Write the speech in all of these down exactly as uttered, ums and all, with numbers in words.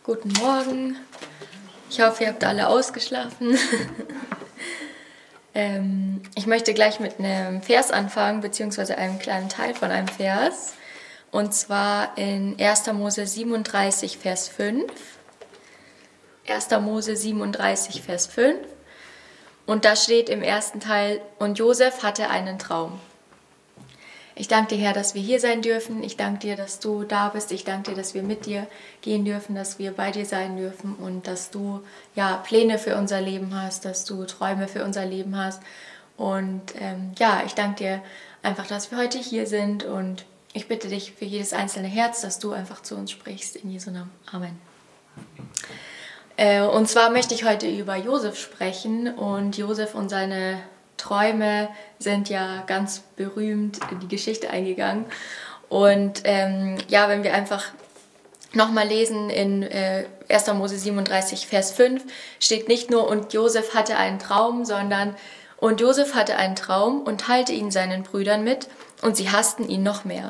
Guten Morgen. Ich hoffe, ihr habt alle ausgeschlafen. ähm, ich möchte gleich mit einem Vers anfangen, beziehungsweise einem kleinen Teil von einem Vers. Und zwar in erster Mose siebenunddreißig, Vers fünf. erster Mose siebenunddreißig, Vers fünf. Und da steht im ersten Teil: Und Josef hatte einen Traum. Ich danke dir, Herr, dass wir hier sein dürfen. Ich danke dir, dass du da bist. Ich danke dir, dass wir mit dir gehen dürfen, dass wir bei dir sein dürfen und dass du ja Pläne für unser Leben hast, dass du Träume für unser Leben hast. Und ähm, ja, ich danke dir einfach, dass wir heute hier sind, und ich bitte dich für jedes einzelne Herz, dass du einfach zu uns sprichst. In Jesu Namen. Amen. Äh, und zwar möchte ich heute über Josef sprechen, und Josef und seine Träume sind ja ganz berühmt in die Geschichte eingegangen. Und ähm, ja, wenn wir einfach nochmal lesen in äh, erster Mose siebenunddreißig, Vers fünf, steht nicht nur: Und Josef hatte einen Traum, sondern: Und Josef hatte einen Traum und teilte ihn seinen Brüdern mit, und sie hassten ihn noch mehr.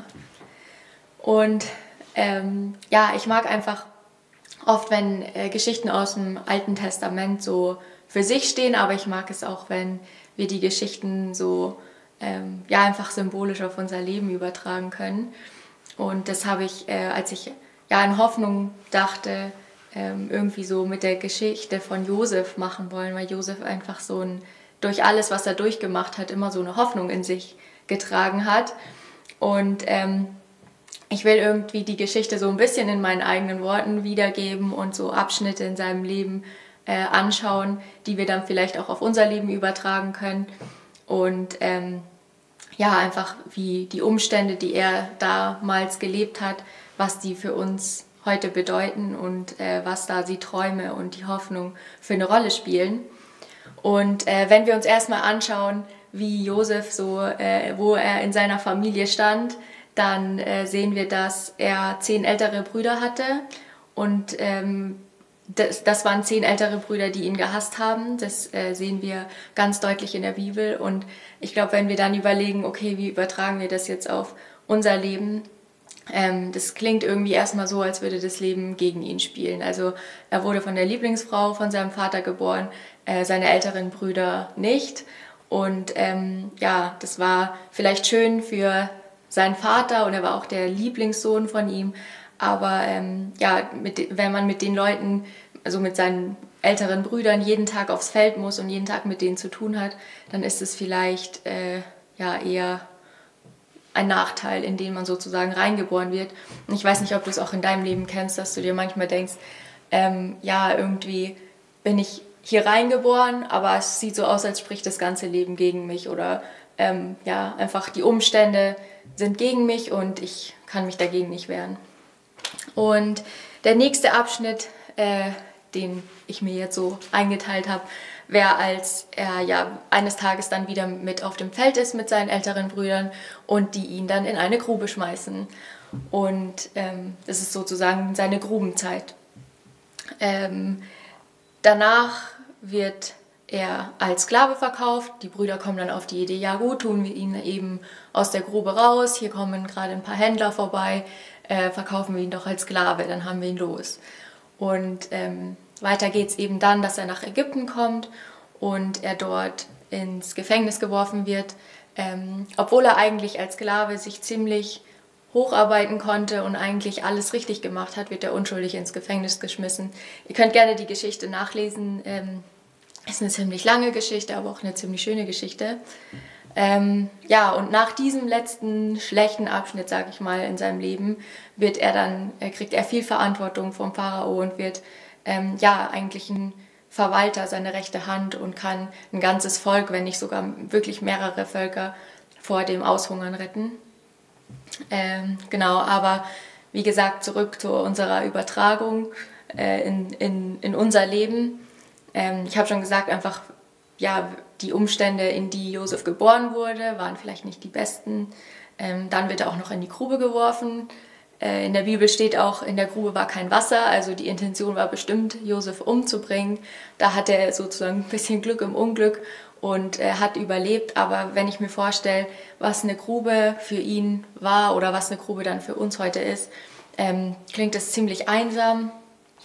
Und ähm, ja, ich mag einfach oft, wenn äh, Geschichten aus dem Alten Testament so für sich stehen, aber ich mag es auch, wenn wir die Geschichten so ähm, ja, einfach symbolisch auf unser Leben übertragen können. Und das habe ich, äh, als ich ja an Hoffnung dachte, ähm, irgendwie so mit der Geschichte von Josef machen wollen, weil Josef einfach so ein, durch alles, was er durchgemacht hat, immer so eine Hoffnung in sich getragen hat. Und ähm, ich will irgendwie die Geschichte so ein bisschen in meinen eigenen Worten wiedergeben und so Abschnitte in seinem Leben Äh, anschauen, die wir dann vielleicht auch auf unser Leben übertragen können. Und ähm, ja, einfach wie die Umstände, die er damals gelebt hat, was die für uns heute bedeuten und äh, was da die Träume und die Hoffnung für eine Rolle spielen. Und äh, wenn wir uns erstmal anschauen, wie Josef so, äh, wo er in seiner Familie stand, dann äh, sehen wir, dass er zehn ältere Brüder hatte, und ähm, Das, das waren zehn ältere Brüder, die ihn gehasst haben. Das äh, sehen wir ganz deutlich in der Bibel. Und ich glaube, wenn wir dann überlegen, okay, wie übertragen wir das jetzt auf unser Leben, ähm, das klingt irgendwie erstmal so, als würde das Leben gegen ihn spielen. Also er wurde von der Lieblingsfrau von seinem Vater geboren, äh, seine älteren Brüder nicht. Und ähm, ja, das war vielleicht schön für seinen Vater, und er war auch der Lieblingssohn von ihm. Aber ähm, ja, mit, wenn man mit den Leuten, also mit seinen älteren Brüdern, jeden Tag aufs Feld muss und jeden Tag mit denen zu tun hat, dann ist es vielleicht äh, ja, eher ein Nachteil, in den man sozusagen reingeboren wird. Und ich weiß nicht, ob du es auch in deinem Leben kennst, dass du dir manchmal denkst, ähm, ja, irgendwie bin ich hier reingeboren, aber es sieht so aus, als spricht das ganze Leben gegen mich, oder ähm, ja, einfach die Umstände sind gegen mich und ich kann mich dagegen nicht wehren. Und der nächste Abschnitt, äh, den ich mir jetzt so eingeteilt habe, wäre, als er ja eines Tages dann wieder mit auf dem Feld ist mit seinen älteren Brüdern und die ihn dann in eine Grube schmeißen. Und ähm, das ist sozusagen seine Grubenzeit. Ähm, danach wird er als Sklave verkauft. Die Brüder kommen dann auf die Idee, ja gut, tun wir ihn eben aus der Grube raus. Hier kommen gerade ein paar Händler vorbei. Äh, verkaufen wir ihn doch als Sklave, dann haben wir ihn los. Und ähm, weiter geht es eben dann, dass er nach Ägypten kommt und er dort ins Gefängnis geworfen wird. Ähm, obwohl er eigentlich als Sklave sich ziemlich hocharbeiten konnte und eigentlich alles richtig gemacht hat, wird er unschuldig ins Gefängnis geschmissen. Ihr könnt gerne die Geschichte nachlesen. Ähm, ist eine ziemlich lange Geschichte, aber auch eine ziemlich schöne Geschichte. Ähm, ja, und nach diesem letzten schlechten Abschnitt, sage ich mal, in seinem Leben, wird er dann, äh, kriegt er viel Verantwortung vom Pharao und wird ähm, ja eigentlich ein Verwalter, seine rechte Hand, und kann ein ganzes Volk, wenn nicht sogar wirklich mehrere Völker, vor dem Aushungern retten. Ähm, genau, aber wie gesagt, zurück zu unserer Übertragung äh, in, in, in unser Leben. Ähm, ich habe schon gesagt, einfach, ja, die Umstände, in die Josef geboren wurde, waren vielleicht nicht die besten. Ähm, dann wird er auch noch in die Grube geworfen. Äh, in der Bibel steht auch, in der Grube war kein Wasser, also die Intention war bestimmt, Josef umzubringen. Da hatte er sozusagen ein bisschen Glück im Unglück und er hat überlebt. Aber wenn ich mir vorstelle, was eine Grube für ihn war oder was eine Grube dann für uns heute ist, ähm, klingt es ziemlich einsam.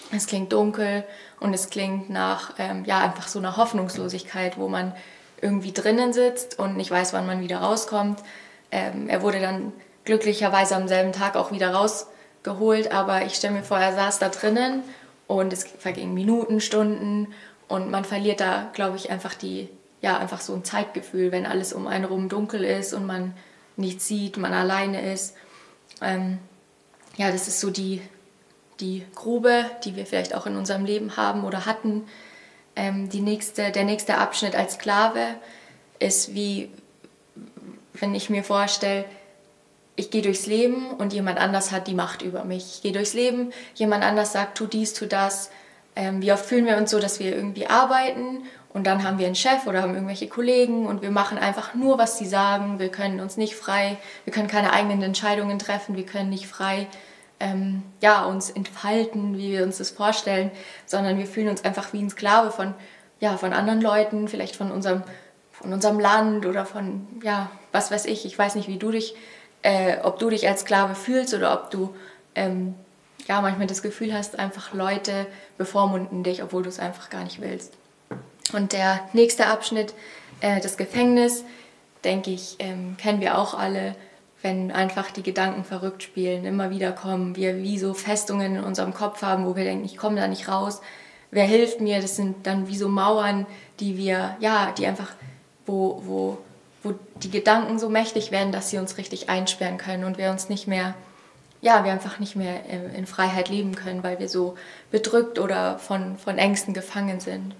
Es klingt dunkel und es klingt nach ähm, ja, einfach so einer Hoffnungslosigkeit, wo man irgendwie drinnen sitzt und nicht weiß, wann man wieder rauskommt. Ähm, er wurde dann glücklicherweise am selben Tag auch wieder rausgeholt, aber ich stelle mir vor, er saß da drinnen und es vergingen Minuten, Stunden und man verliert da, glaube ich, einfach die, ja, einfach so ein Zeitgefühl, wenn alles um einen rum dunkel ist und man nichts sieht, man alleine ist. Ähm, ja, das ist so die, die Grube, die wir vielleicht auch in unserem Leben haben oder hatten. Ähm, die nächste, der nächste Abschnitt als Sklave ist wie, wenn ich mir vorstelle, ich gehe durchs Leben und jemand anders hat die Macht über mich. Ich gehe durchs Leben, jemand anders sagt, tu dies, tu das. Ähm, wie oft fühlen wir uns so, dass wir irgendwie arbeiten und dann haben wir einen Chef oder haben irgendwelche Kollegen und wir machen einfach nur, was sie sagen. Wir können uns nicht frei, wir können keine eigenen Entscheidungen treffen, wir können nicht frei ähm, ja, uns entfalten, wie wir uns das vorstellen, sondern wir fühlen uns einfach wie ein Sklave von, ja, von anderen Leuten, vielleicht von unserem, von unserem Land oder von, ja, was weiß ich. Ich weiß nicht, wie du dich, äh, ob du dich als Sklave fühlst oder ob du ähm, ja, manchmal das Gefühl hast, einfach Leute bevormunden dich, obwohl du es einfach gar nicht willst. Und der nächste Abschnitt, äh, das Gefängnis, denke ich, ähm, kennen wir auch alle, wenn einfach die Gedanken verrückt spielen, immer wieder kommen, wir wie so Festungen in unserem Kopf haben, wo wir denken, ich komme da nicht raus, wer hilft mir? Das sind dann wie so Mauern, die wir, ja, die einfach, wo, wo, wo die Gedanken so mächtig werden, dass sie uns richtig einsperren können und wir uns nicht mehr, ja, wir einfach nicht mehr in Freiheit leben können, weil wir so bedrückt oder von, von Ängsten gefangen sind.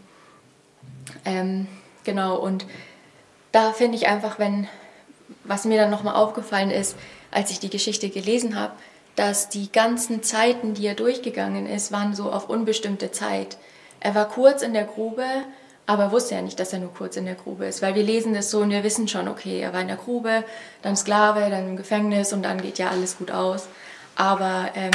Ähm, genau, und da finde ich einfach, wenn, was mir dann nochmal aufgefallen ist, als ich die Geschichte gelesen habe, dass die ganzen Zeiten, die er durchgegangen ist, waren so auf unbestimmte Zeit. Er war kurz in der Grube, aber er wusste ja nicht, dass er nur kurz in der Grube ist, weil wir lesen das so und wir wissen schon, okay, er war in der Grube, dann Sklave, dann im Gefängnis und dann geht ja alles gut aus. Aber ähm,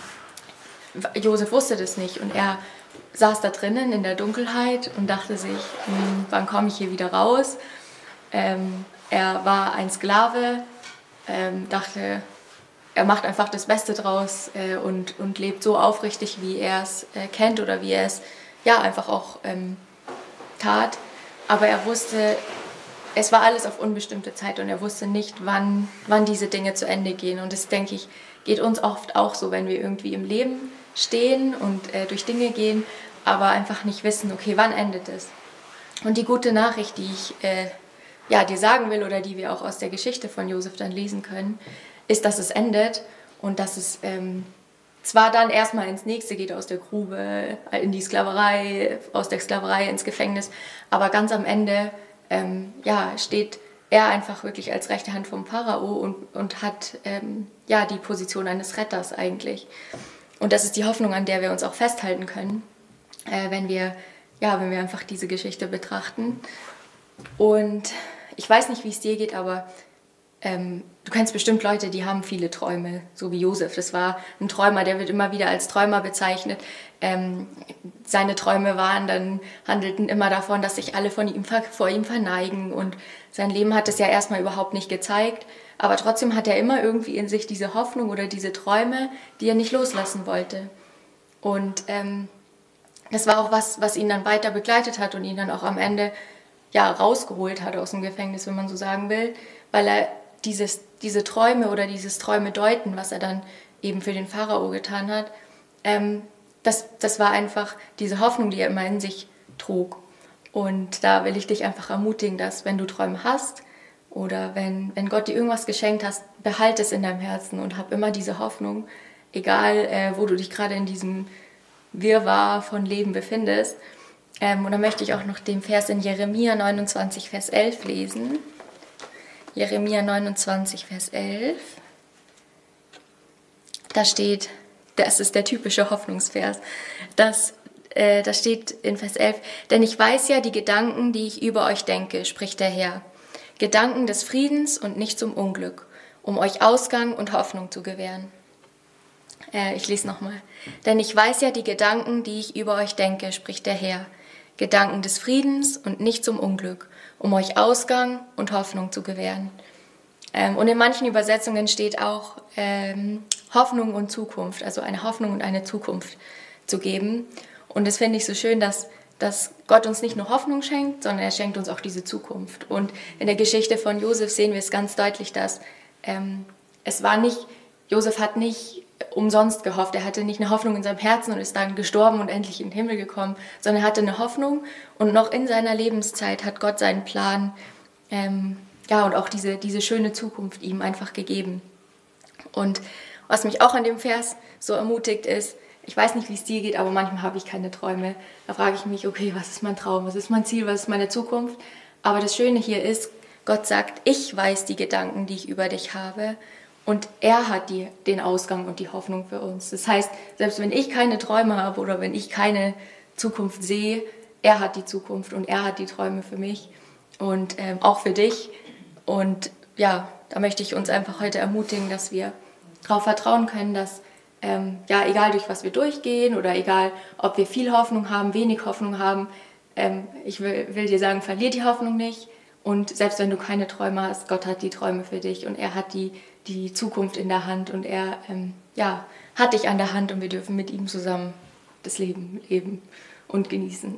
Josef wusste das nicht und er saß da drinnen in der Dunkelheit und dachte sich, hm, wann komme ich hier wieder raus? Ähm, er war ein Sklave, ähm, dachte, er macht einfach das Beste draus äh, und, und lebt so aufrichtig, wie er es äh, kennt oder wie er es ja einfach auch ähm, tat. Aber er wusste, es war alles auf unbestimmte Zeit und er wusste nicht, wann, wann diese Dinge zu Ende gehen. Und das, denke ich, geht uns oft auch so, wenn wir irgendwie im Leben stehen und äh, durch Dinge gehen, aber einfach nicht wissen, okay, wann endet es? Und die gute Nachricht, die ich äh, ja, dir sagen will oder die wir auch aus der Geschichte von Josef dann lesen können, ist, dass es endet und dass es ähm, zwar dann erstmal ins Nächste geht, aus der Grube, in die Sklaverei, aus der Sklaverei ins Gefängnis, aber ganz am Ende ähm, ja, steht er einfach wirklich als rechte Hand vom Pharao und, und hat ähm, ja, die Position eines Retters eigentlich. Und das ist die Hoffnung, an der wir uns auch festhalten können, äh, wenn wir, ja, wenn wir einfach diese Geschichte betrachten. Und ich weiß nicht, wie es dir geht, aber ähm, du kennst bestimmt Leute, die haben viele Träume, so wie Josef. Das war ein Träumer, der wird immer wieder als Träumer bezeichnet. Ähm, seine Träume waren dann, handelten immer davon, dass sich alle von ihm, vor ihm verneigen und sein Leben hat es ja erstmal überhaupt nicht gezeigt, aber trotzdem hat er immer irgendwie in sich diese Hoffnung oder diese Träume, die er nicht loslassen wollte. Und ähm, das war auch was, was ihn dann weiter begleitet hat und ihn dann auch am Ende ja, rausgeholt hat aus dem Gefängnis, wenn man so sagen will, weil er dieses, diese Träume oder dieses Träume deuten, was er dann eben für den Pharao getan hat, ähm, das, das war einfach diese Hoffnung, die er immer in sich trug. Und da will ich dich einfach ermutigen, dass wenn du Träume hast oder wenn, wenn Gott dir irgendwas geschenkt hast, behalte es in deinem Herzen und hab immer diese Hoffnung, egal äh, wo du dich gerade in diesem Wirrwarr von Leben befindest. Ähm, und dann möchte ich auch noch den Vers in Jeremia neunundzwanzig, Vers elf lesen. Jeremia neunundzwanzig, Vers elf. Da steht, das ist der typische Hoffnungsvers, das, äh, da steht in Vers elf, denn ich weiß ja die Gedanken, die ich über euch denke, spricht der Herr. Gedanken des Friedens und nicht zum Unglück, um euch Ausgang und Hoffnung zu gewähren. Äh, ich lese nochmal. Denn ich weiß ja die Gedanken, die ich über euch denke, spricht der Herr. Gedanken des Friedens und nicht zum Unglück, um euch Ausgang und Hoffnung zu gewähren. Ähm, und in manchen Übersetzungen steht auch ähm, Hoffnung und Zukunft, also eine Hoffnung und eine Zukunft zu geben. Und das finde ich so schön, dass, dass Gott uns nicht nur Hoffnung schenkt, sondern er schenkt uns auch diese Zukunft. Und in der Geschichte von Josef sehen wir es ganz deutlich, dass ähm, es war nicht, Josef hat nicht umsonst gehofft, er hatte nicht eine Hoffnung in seinem Herzen und ist dann gestorben und endlich in den Himmel gekommen, sondern er hatte eine Hoffnung und noch in seiner Lebenszeit hat Gott seinen Plan ähm, ja, und auch diese, diese schöne Zukunft ihm einfach gegeben. Und was mich auch an dem Vers so ermutigt ist, ich weiß nicht, wie es dir geht, aber manchmal habe ich keine Träume. Da frage ich mich, okay, was ist mein Traum, was ist mein Ziel, was ist meine Zukunft? Aber das Schöne hier ist, Gott sagt, ich weiß die Gedanken, die ich über dich habe und er hat die, den Ausgang und die Hoffnung für uns. Das heißt, selbst wenn ich keine Träume habe oder wenn ich keine Zukunft sehe, er hat die Zukunft und er hat die Träume für mich und ähm, auch für dich. Und ja, da möchte ich uns einfach heute ermutigen, dass wir darauf vertrauen können, dass ähm, ja, egal durch was wir durchgehen oder egal, ob wir viel Hoffnung haben, wenig Hoffnung haben, ähm, ich will, will dir sagen, verlier die Hoffnung nicht. Und selbst wenn du keine Träume hast, Gott hat die Träume für dich und er hat die, die Zukunft in der Hand und er ähm, ja, hat dich an der Hand und wir dürfen mit ihm zusammen das Leben leben und genießen.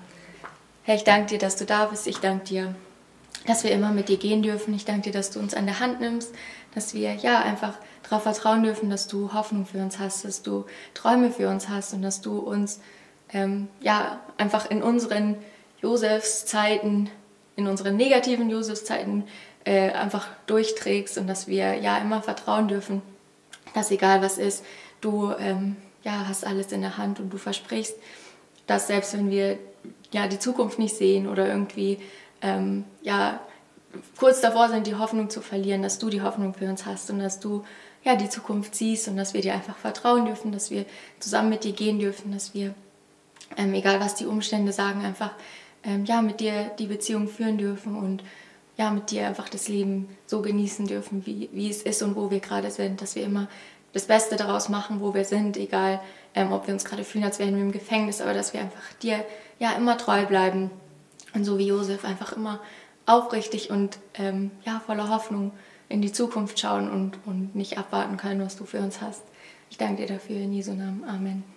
Herr, ich danke dir, dass du da bist. Ich danke dir, dass wir immer mit dir gehen dürfen. Ich danke dir, dass du uns an der Hand nimmst, dass wir ja einfach darauf vertrauen dürfen, dass du Hoffnung für uns hast, dass du Träume für uns hast und dass du uns ähm, ja einfach in unseren Josefszeiten, in unseren negativen Josefszeiten äh, einfach durchträgst und dass wir ja immer vertrauen dürfen, dass egal was ist, du ähm, ja, hast alles in der Hand und du versprichst, dass selbst wenn wir ja, die Zukunft nicht sehen oder irgendwie ähm, ja, kurz davor sind, die Hoffnung zu verlieren, dass du die Hoffnung für uns hast und dass du ja, die Zukunft siehst und dass wir dir einfach vertrauen dürfen, dass wir zusammen mit dir gehen dürfen, dass wir, ähm, egal was die Umstände sagen, einfach ähm, ja, mit dir die Beziehung führen dürfen und ja, mit dir einfach das Leben so genießen dürfen, wie, wie es ist und wo wir gerade sind, dass wir immer das Beste daraus machen, wo wir sind, egal ähm, ob wir uns gerade fühlen, als wären wir im Gefängnis, aber dass wir einfach dir ja immer treu bleiben und so wie Josef einfach immer aufrichtig und ähm, ja, voller Hoffnung in die Zukunft schauen und, und nicht abwarten können, was du für uns hast. Ich danke dir dafür in Jesu Namen. Amen.